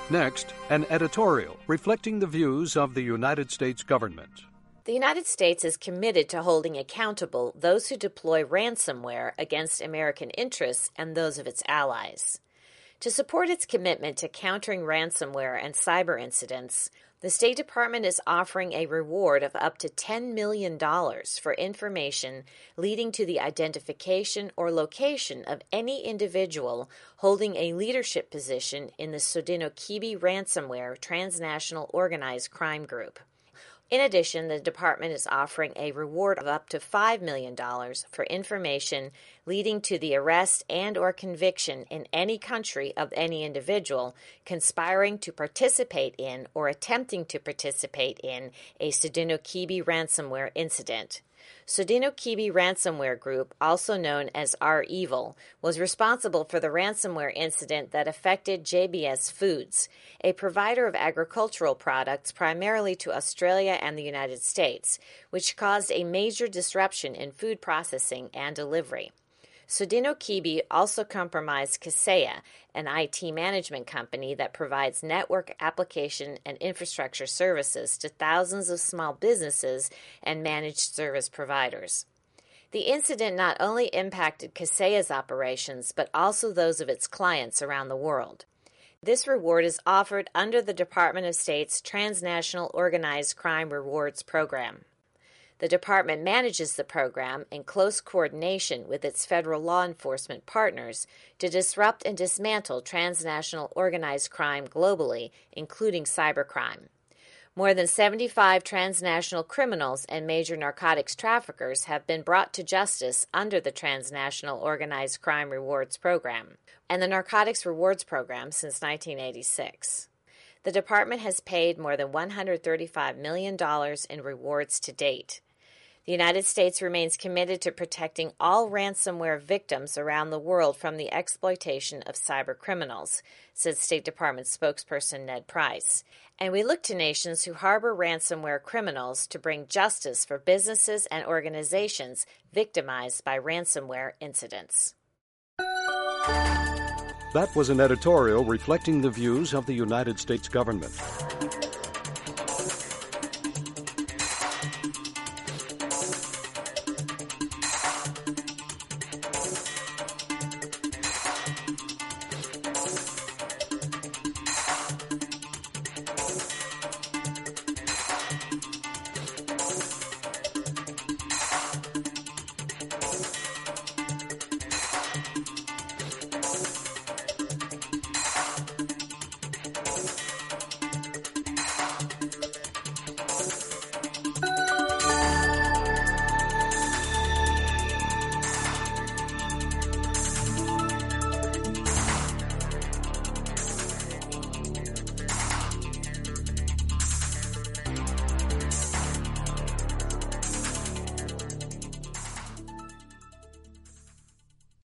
Next, an editorial reflecting the views of the United States government. The United States is committed to holding accountable those who deploy ransomware against American interests and those of its allies. To support its commitment to countering ransomware and cyber incidents, the State Department is offering a reward of up to $10 million for information leading to the identification or location of any individual holding a leadership position in the Sodinokibi ransomware transnational organized crime group. In addition, the department is offering a reward of up to $5 million for information leading to the arrest and or conviction in any country of any individual conspiring to participate in or attempting to participate in a Sodinokibi ransomware incident. Sodinokibi Ransomware Group, also known as REvil, was responsible for the ransomware incident that affected JBS Foods, a provider of agricultural products primarily to Australia and the United States, which caused a major disruption in food processing and delivery. Sodinokibi also compromised Kaseya, an IT management company that provides network application and infrastructure services to thousands of small businesses and managed service providers. The incident not only impacted Kaseya's operations, but also those of its clients around the world. This reward is offered under the Department of State's Transnational Organized Crime Rewards Program. The department manages the program in close coordination with its federal law enforcement partners to disrupt and dismantle transnational organized crime globally, including cybercrime. More than 75 transnational criminals and major narcotics traffickers have been brought to justice under the Transnational Organized Crime Rewards Program and the Narcotics Rewards Program since 1986. The department has paid more than $135 million in rewards to date. The United States remains committed to protecting all ransomware victims around the world from the exploitation of cyber criminals, said State Department spokesperson Ned Price. And we look to nations who harbor ransomware criminals to bring justice for businesses and organizations victimized by ransomware incidents. That was an editorial reflecting the views of the United States government.